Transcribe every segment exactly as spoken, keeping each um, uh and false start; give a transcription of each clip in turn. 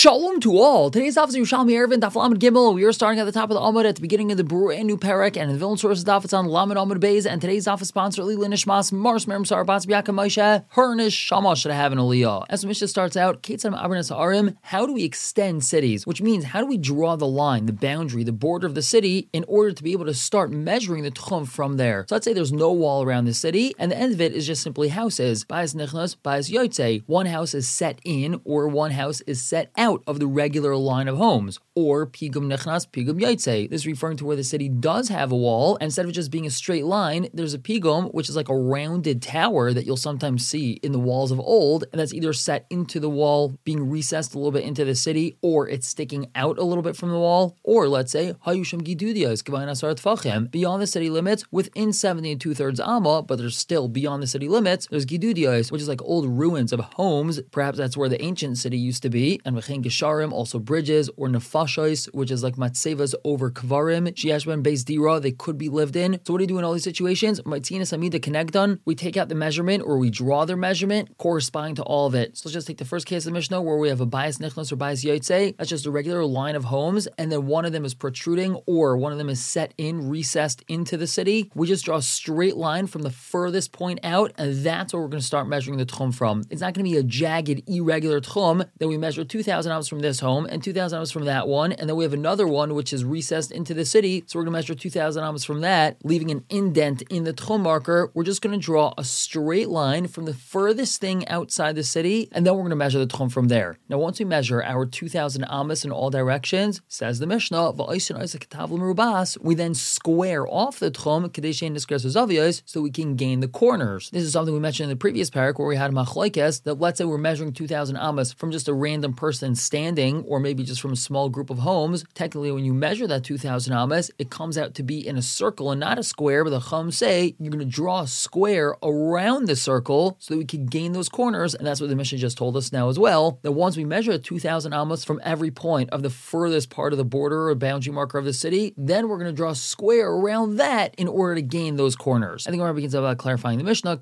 Shalom to all. Today's daf is Yerushalmi Eruvin Daf Lamed Gimel. We are starting at the top of the Amud at the beginning of the brand new parak, and in the Vilna source daf it's on Lamed Amud Beis. And today's daf is sponsored Lila Nishmas Mars Merim Sar Bas B'Yakam Moshe Hernish Shama should have an aliyah. As the Mishnah starts out, Ketzam Abranas Arim. How do we extend cities? Which means how do we draw the line, the boundary, the border of the city in order to be able to start measuring the tchum from there? So let's say there's no wall around the city, and the end of it is just simply houses. Bayis Nichnas, Bayis Yotze. One house is set in, or one house is set out of the regular line of homes, or pigum nechnas, pigum yaitse. This is referring to where the city does have a wall, and instead of just being a straight line, there's a pigum, which is like a rounded tower that you'll sometimes see in the walls of old, and that's either set into the wall, being recessed a little bit into the city, or it's sticking out a little bit from the wall, or let's say hayusham gidudios k'vayin asar tfachim, beyond the city limits, within seventy and two thirds amma, but there's still beyond the city limits. There's gidudios, which is like old ruins of homes. Perhaps that's where the ancient city used to be, and Gesharim, also bridges, or nefashos, which is like matsevas over kvarim, shiashban base dira, they could be lived in. So what do you do in all these situations? Maitina samida kenegdan, we take out the measurement, or we draw their measurement corresponding to all of it. So let's just take the first case of the Mishnah where we have a bias nichnas or bias yotze. That's just a regular line of homes, and then one of them is protruding, or one of them is set in, recessed into the city. We just draw a straight line from the furthest point out, and that's where we're going to start measuring the tchum from. It's not going to be a jagged, irregular tchum that we measure two thousand amos from this home and two thousand amos from that one, and then we have another one which is recessed into the city, so we're going to measure two thousand amos from that, leaving an indent in the tchum marker. We're just going to draw a straight line from the furthest thing outside the city, and then we're going to measure the tchum from there. Now once we measure our two thousand amos in all directions, says the Mishnah, we then square off the tchum so we can gain the corners. This is something we mentioned in the previous parak where we had machlokes that let's say we're measuring two thousand amos from just a random person standing, or maybe just from a small group of homes. Technically, when you measure that two thousand amos, it comes out to be in a circle and not a square, but the Chum say you're going to draw a square around the circle so that we can gain those corners, and that's what the Mishnah just told us now as well, that once we measure two thousand amos from every point of the furthest part of the border or boundary marker of the city, then we're going to draw a square around that in order to gain those corners. I think we're begins about clarifying the Mishnah.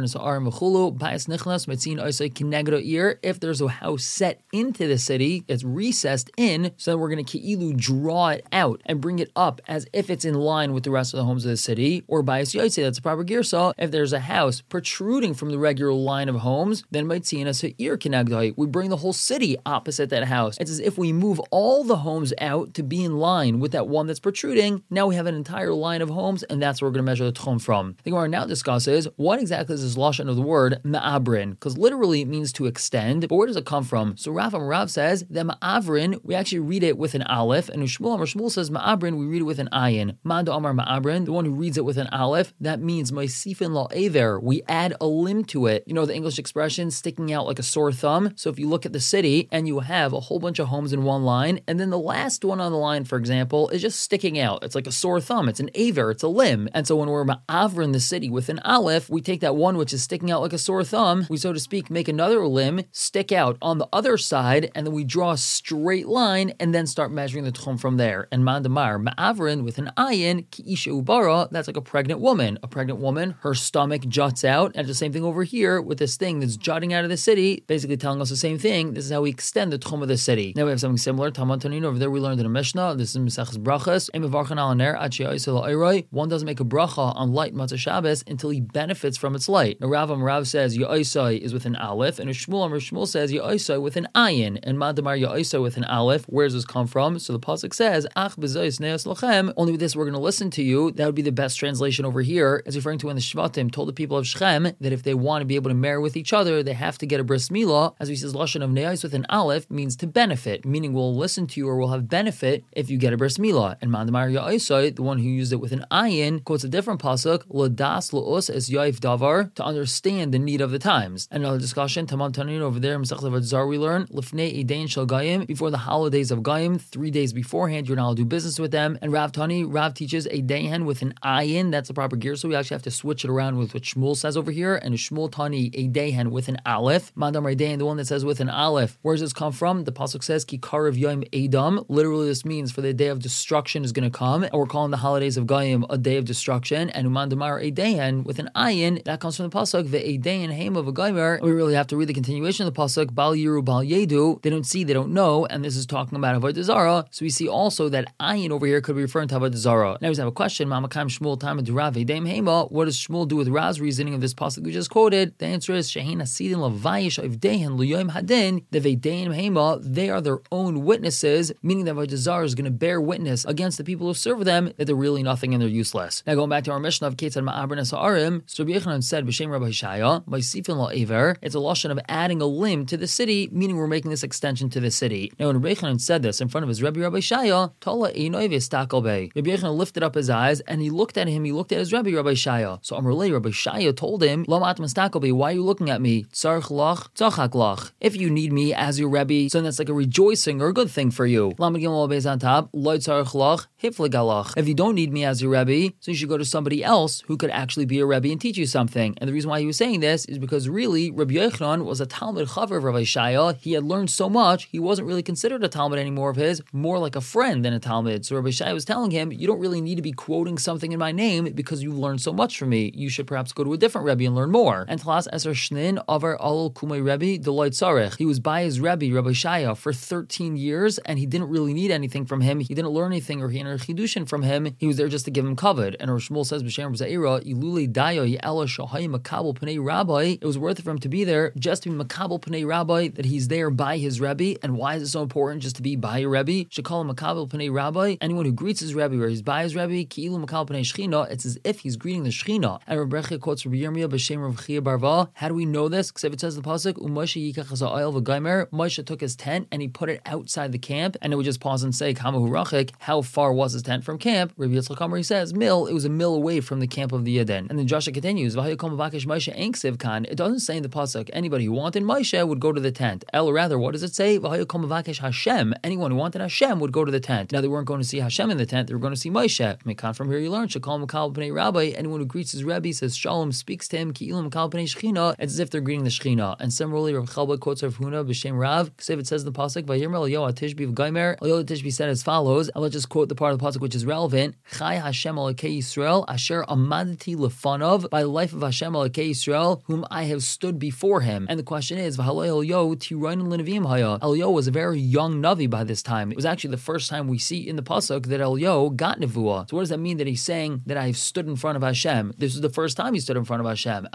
If there's a house set into the city, it's recessed in, so then we're going to ki'ilu draw it out and bring it up as if it's in line with the rest of the homes of the city. Or bias yotze, that's a proper girsa. If there's a house protruding from the regular line of homes, then maitzina se'ir kenegdai, we bring the whole city opposite that house. It's as if we move all the homes out to be in line with that one that's protruding. Now we have an entire line of homes, and that's where we're going to measure the tchum from. The Gemara now discusses what exactly is this lashon of the word ma'abrin, because literally it means to extend, but where does it come from? So Rav Rav says that ma'avrin, we actually read it with an aleph, and Shmuel Amar Shmuel says ma'abrin, we read it with an ayin. Manda Amar ma'abrin, the one who reads it with an aleph, that means ma'sifin la'aver, we add a limb to it. You know the English expression, sticking out like a sore thumb? So if you look at the city, and you have a whole bunch of homes in one line, and then the last one on the line, for example, is just sticking out. It's like a sore thumb. It's an aver. It's a limb. And so when we're ma'avrin the city with an aleph, we take that one which is sticking out like a sore thumb, we, so to speak, make another limb, stick out on the other side, and then we draw a straight line and then start measuring the tchum from there. And mandamar, ma'avrin with an ayin, ki isha ubara, that's like a pregnant woman. A pregnant woman, her stomach juts out, and the same thing over here with this thing that's jutting out of the city, basically telling us the same thing. This is how we extend the tchum of the city. Now we have something similar. Talmud Tanin, over there we learned in a Mishnah, this is Mesechus Brachas, one doesn't make a bracha on light Matzah Shabbos until he benefits from its light. Now Rav Rav says Ya'isai is with an aleph, and Shmuel Amar Shmuel says Ya'isai with an ayin, and Madamar Ya'isai with an aleph. Where does this come from? So the pasuk says Ach b'zayis neas lachem. Only with this we're going to listen to you. That would be the best translation over here. It's referring to when the Shvatim told the people of Shechem that if they want to be able to marry with each other, they have to get a bris milah. As we says, lashon of neis with an aleph means to benefit, meaning we'll listen to you or we'll have benefit if you get a bris milah. And Madamar Ya'isai, the one who used it with an ayin, quotes a different pasuk, Ladas la'us es yaif davar, to understand the need of the times. Another discussion, Tamam Tanin over there, Masechet Avodah Zarah we learn, Lifnei Edain Shel Gayim, before the holidays of Gayim, three days beforehand, you're not allowed to do business with them. And Rav Tani, Rav teaches a dayan with an ayin, that's the proper gear, so we actually have to switch it around with what Shmuel says over here, and Shmuel Tani, a dayan with an aleph. Mandam Dayan, the one that says with an aleph. Where does this come from? The pasuk says, Ki Karav Yom Edom, literally this means for the day of destruction is going to come, and we're calling the holidays of Gayim a day of destruction, and Umandamar Edayan with an ayin, that comes from the pasuk, Ve'edayan Haim of a Gaymer. We really have to read the continuation of the pasuk, Bal Yiru Bal Yedu, They don't see, they don't know, and this is talking about Avodah Zarah. So we see also that ayin over here could be referring to Avodah Zarah. Now we have a question, Mamakam Shmuel Tama Durav Ve'Deim Hema. What does Shmuel do with Rav's reasoning of this pasuk we just quoted? The answer is Shehin Asidin Lavayish Avdehen Luyom Hadin. The Ve'Deim Hema, they are their own witnesses, meaning that Avodah Zarah is going to bear witness against the people who serve them that they're really nothing and they're useless. Now going back to our Mishnah of Ketzad Ma'abrin Sa'arim, so Rabbi Yochanan said B'Shem Rabbi Shaya, by Sifin La'Ever, it's a lashon of adding a limb to the city, meaning we're making this extension to the city. Now when Rabbi Yochanan said this in front of his Rebbe Rabbi Shaya, Tola Einoi V'Stakel Bei. Rabbi Yochanan lifted up his eyes and he looked at him, he looked at his Rebbe Rabbi Shaya. So Amrulei Rabbi Shaya told him, Lama Atam Stakel Bei, why are you looking at me? Tzarch lach, tzachak lach. If you need me as your Rebbe, so then that's like a rejoicing or a good thing for you. Lama Gimel Beis on top, Loi tzarch lach, hiflegalach. If you don't need me as your Rebbe, so you should go to somebody else who could actually be a Rebbe and teach you something. And the reason why he was saying this is because really Rabbi Yochanan was a Talmud Chaver of Rabbi Shaya. He had learned so much, he wasn't really considered a Talmud anymore of his, more like a friend than a Talmud. So Rabbi Shaya was telling him, you don't really need to be quoting something in my name because you've learned so much from me. You should perhaps go to a different Rebbe and learn more. And Tlas Eser Shnin Avar Alul Kumei Rebbe Deloit Sarech. He was by his Rebbe, Rabbi Shaya, for thirteen years, and he didn't really need anything from him. He didn't learn anything or he had a chidushin from him. He was there just to give him kavod. And Rosh Shmuel says, B'Shem Zaira, Iluli Dayo Yela Shohay Makabel Pnei Rabbi. It was worth it for him to be there, just to be Makabel Pnei Rabbi, that he's there by his Rebbe. And why is it so important just to be by your Rebbe? Should call him Makabel Pnei Rabbi. Anyone who greets his Rebbe where he's by his Rebbe, Ki'ilu Makabel Pnei Shechina, it's as if he's greeting the Shechina. And Rabbi Rechia quotes Rabbi Yirmiyah B'Shem Rav Chia Barva. How do we know this? Because if it says the pasuk, Umoshe Yikach Ha'Oil V'Gaimer, Moshe took his tent and he put it outside the camp. And it would just pause and say, Kamahu Rachik, how far was his tent from camp? Rabbi Yitzchak Amar, he says, mil, it was a mil away from the camp of the Yidden. And then Joshua continues, it doesn't say in the pasuk, anybody who wanted Moshe would go to the tent. El, rather, what does it say? Hashem. Anyone who wanted Hashem would go to the tent. Now they weren't going to see Hashem in the tent, they were going to see Moshe. Mekan, from here you learn, Shekal Makal B'nei Rabbi, anyone who greets his Rebbe, says Shalom, speaks to him, Ki'ilu Makal B'nei Shechina, it's as if they're greeting the Shechina. And similarly, Rav Chalba quotes Rav Huna B'Shem Rav, because if it says in the pasuk, Vayirmer Elyo Atishbi V'Gaimer, Elyo Atishbi said as follows, and let's just quote the part of the pasuk which is relevant, Chai Hashem Elokei Yisrael, Asher Amadati Lefanov, by the life of Hashem Elokei Yisrael, whom I have stood before him. And the question is, V'haloi Elyo Tirayin L'Nevim Haya. Elyo was a very young Navi by this time. It was actually the first time we see in the pasuk that Elyo got Nevuah. So what does that mean that he's saying that I have stood in front of Hashem? This is the first time he stood in front of Hashem.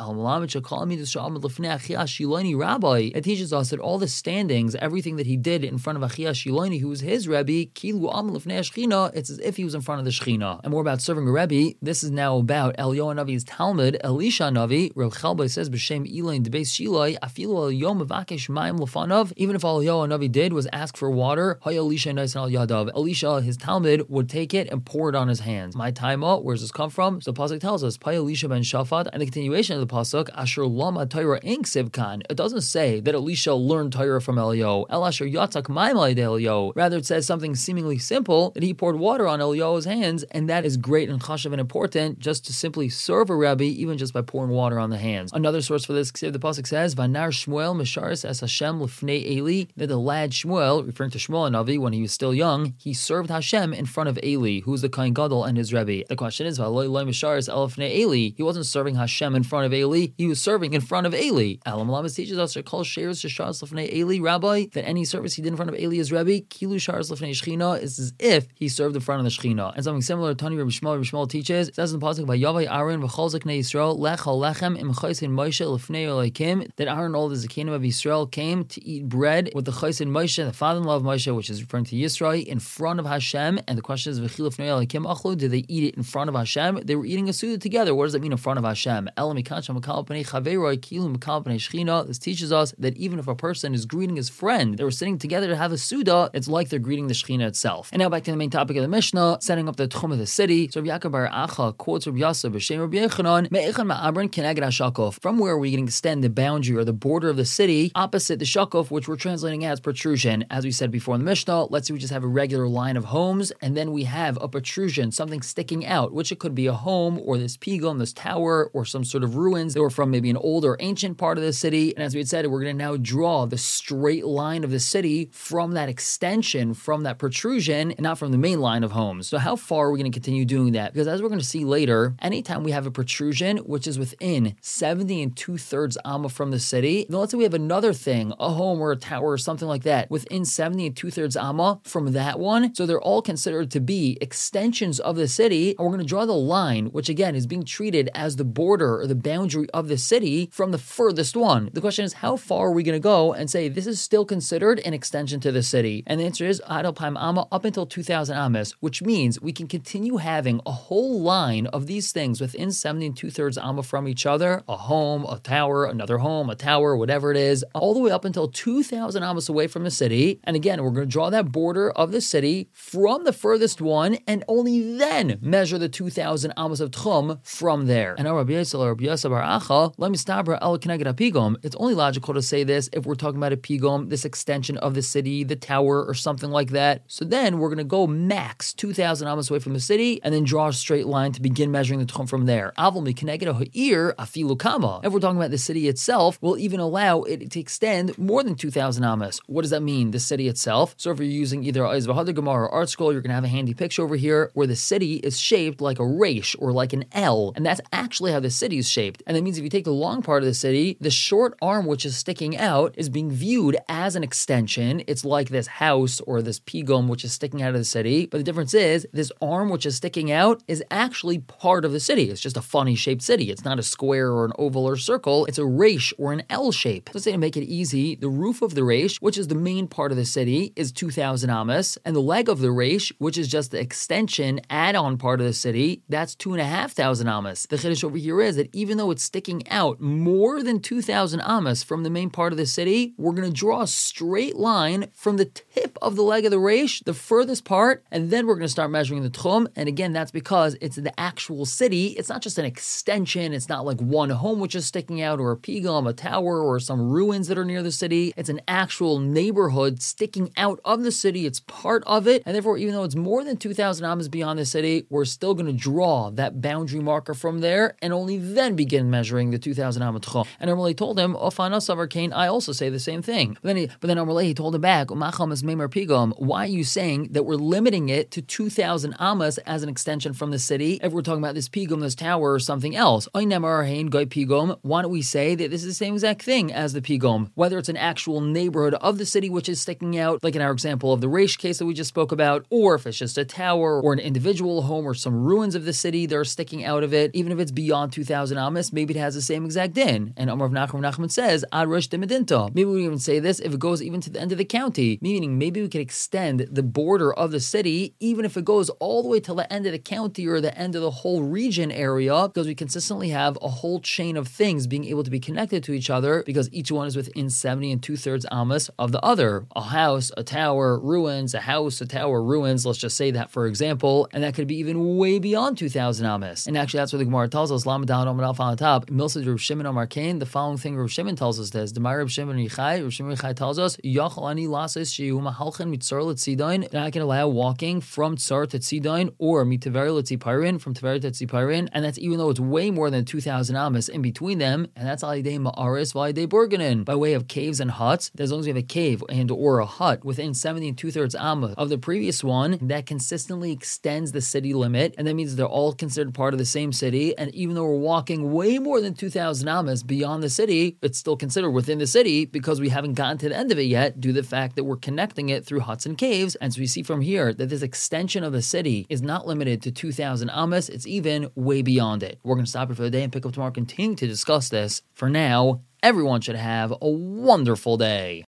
It teaches us that all the standings, everything that he did in front of Achia Shiloni, who was his Rebbe, it's as if he was in front of the Shechina. And more about serving a Rebbe, this is now about Elyo Navi's Talmud, Elisha Navi. Rav Chalba says, B'Shem Elain Debeis Shilai, Afilu Elyo Mevakesh Mayim Lefanov. Even if Elyo Navi did was ask for water, Hay Elisha Nais Al Yadav. Elisha, his Talmud, would take it and pour it on his hands. My taima, where does this come from? So the pasuk tells us, Pay Elisha ben Shafat, and the continuation of the pasuk, Asher Lama Torah Ink Sivkan. It doesn't say that Elisha learned Torah from Elyo. El Asher Yatzak Maimai de Elyo. Rather, it says something seemingly simple, that he poured water on Elyo's hands, and that is great and chashav and important, just to simply serve a Rebbe, even just by pouring water on the hands. Another source for this, the pasuk says, Vanar Shmuel Misharis es Hashem Lefnei Eli, that the lad Shmuel, referring to Shmuel Navi when he was still young, he served Hashem in front of Eli, who's the Kohen Gadol and his Rebbe. The question is, V'aloi Loi Misharis el Lefnei Eli. He wasn't serving Hashem in front of Eli, he was serving in front of Eli. Alam Lamas teaches us, Kol Sheres Shashars Lefnei Eli, Rabbi, that any service he did in front of Eli as Rebbe, Kilu Sharas Lefnei Shechina, is as if he served in front of the Shechina. And something similar, Tani Rabbi Shmuel, Rabbi Shmuel teaches, it says in the pasuk, Vayavai Aaron v'chol zaknei Yisrael lechal lechem im chaysin Moshe lefnei Elokim, that Aaron, all the zakenim of Yisrael, came to eat bread with the chaysin Moshe, the father-in-law of Moshe, which is referring to Yisrael, in front of Hashem. And the question is, v'chil lefnei Elokim achlu, did they eat it in front of Hashem? They were eating a suda together. What does that mean in front of Hashem? This teaches us that even if a person is greeting his friend, they were sitting together to have a suda, it's like they're greeting the Shechina itself. And now back to the main topic of the Mishnah, setting up the tchum of the city. So Rabbi Yaakov bar Acha quotes Rabbi Yasser b'Shem Rabbi Yochanan, Me'echan ma'abrin keneged hashakov. From where we can extend the boundary or the border of the city opposite the shakov, which we're translating as protrusion. As we said before in the Mishnah, let's say we just have a regular line of homes, and then we have a protrusion, something sticking out, which it could be a home or this pigum, this tower, or some sort of ruins that were from maybe an old or ancient part of the city. And as we had said, we're going to now draw the straight line of the city from that extension, from that protrusion, and not from the main line of homes. So how far are we going to continue doing that? Because as we're going to see later, anytime we have a protrusion which is within seventy and two-thirds amma from the city, then let's say we have another thing, a home or a tower tower or something like that within seventy and two-thirds amma from that one. So they're all considered to be extensions of the city, and we're going to draw the line, which again is being treated as the border or the boundary of the city from the furthest one. The question is, how far are we going to go and say this is still considered an extension to the city? And the answer is Adal Paim Amma, up until two thousand Amas, which means we can continue having a whole line of these things within seventy and two-thirds Amma from each other, a home, a tower, another home, a tower, whatever it is, all the way up until two thousand Amas away from the city. And again, we're going to draw that border of the city from the furthest one and only then measure the two thousand Amas of Tchum from there. And Rabbi Yisrael, Rabbi Yosef Bar Acha, let me stop el keneged pigom. It's only logical to say this if we're talking about a pigom, this extension of the city, the tower, or something like that. So then we're going to go max two thousand Amas away from the city and then draw a straight line to begin measuring the Tchum from there. Avol mi keneged ha'ir afilu kama. If we're talking about the city itself, we'll even allow it to extend more than two thousand Amas. What does that mean, the city itself? So if you're using either Eis V'Hadar Gemara or Art Scroll, you're going to have a handy picture over here where the city is shaped like a resh or like an L, and that's actually how the city is shaped. And that means if you take the long part of the city, the short arm which is sticking out is being viewed as an extension. It's like this house or this pigom which is sticking out of the city, but the difference is this arm which is sticking out is actually part of the city. It's just a funny shaped city. It's not a square or an oval or circle. It's a resh or an L shape. Let's say to make it easy, the roof of the resh, which is the main part of the city, is two thousand Amas, and the leg of the resh, which is just the extension add-on part of the city, that's two and a half thousand Amas. The chiddush over here is that even though it's sticking out more than two thousand Amas from the main part of the city, we're going to draw a straight line from the tip of the leg of the resh, the furthest part, and then we're going to start measuring the tchum. And again, that's because it's the actual city. It's not just an extension. It's not like one home which is sticking out or a pigom, a tower, or some ruins that are near the city. It's an actual neighborhood sticking out of the city. It's part of it. And therefore, even though it's more than two thousand Amas beyond the city, we're still going to draw that boundary marker from there and only then begin measuring the two thousand Amma tchum. And Amalei told him, Ofana Savar Kain, I also say the same thing. But then, he, but then Amalei, he told him back, Umacham is Meimer Pigom. Why are you saying that we're limiting it to two thousand Amas as an extension from the city if we're talking about this pigom, this tower, or something else? Why don't we say that this is the same exact thing as the pigom? Whether it's an actual neighborhood of the city which is sticking out, like in our example of the Reish case that we just spoke about, or if it's just a tower or an individual home or some ruins of the city that are sticking out of it, even if it's beyond two thousand Amas, maybe it has the same exact din. And Amar Rav Nachman Nachman says, Ad Rosh Dimedinta. Maybe we even say this if it goes even to the end of the county, meaning maybe we could extend the border of the city even if it goes all the way to the end of the county or the end of the whole region area, because we consistently have a whole chain of things being able to be connected to each other because each one is within seventy and two-thirds Amas of the other. A house, a tower, ruins, a house, a tower, ruins, let's just say that for example, and that could be even way beyond two thousand Amas. And actually that's what the Gemara tells us, Lamed Daled Amud Aleph on top, Milsa Rav Shimon Amar Kain, the following thing Rav Shimon tells us this, Demar Rav Shimon Yichai, Rav Shimon Yichai tells us, Yachal ani lasas shehu mahalchen mitzar letzidain, and I can allow walking from Tsar to Tzidain or mitaver letzipirin, from Taver to Tzipirin, and that's even though it's way more than two thousand Amas in between them, and that's alidei ma'aris v'alidei burganin, by way of caves and huts. As long as we have a cave and or a hut within seventy and two-thirds Amma of the previous one, that consistently extends the city limit, and that means they're all considered part of the same city, and even though we're walking way more than two thousand Amas beyond the city, it's still considered within the city because we haven't gotten to the end of it yet due to the fact that we're connecting it through huts and caves. And so we see from here that this extension of the city is not limited to two thousand Amas, it's even way beyond it. We're going to stop here for the day and pick up tomorrow, continue to discuss this. For now, everyone should have a wonderful day.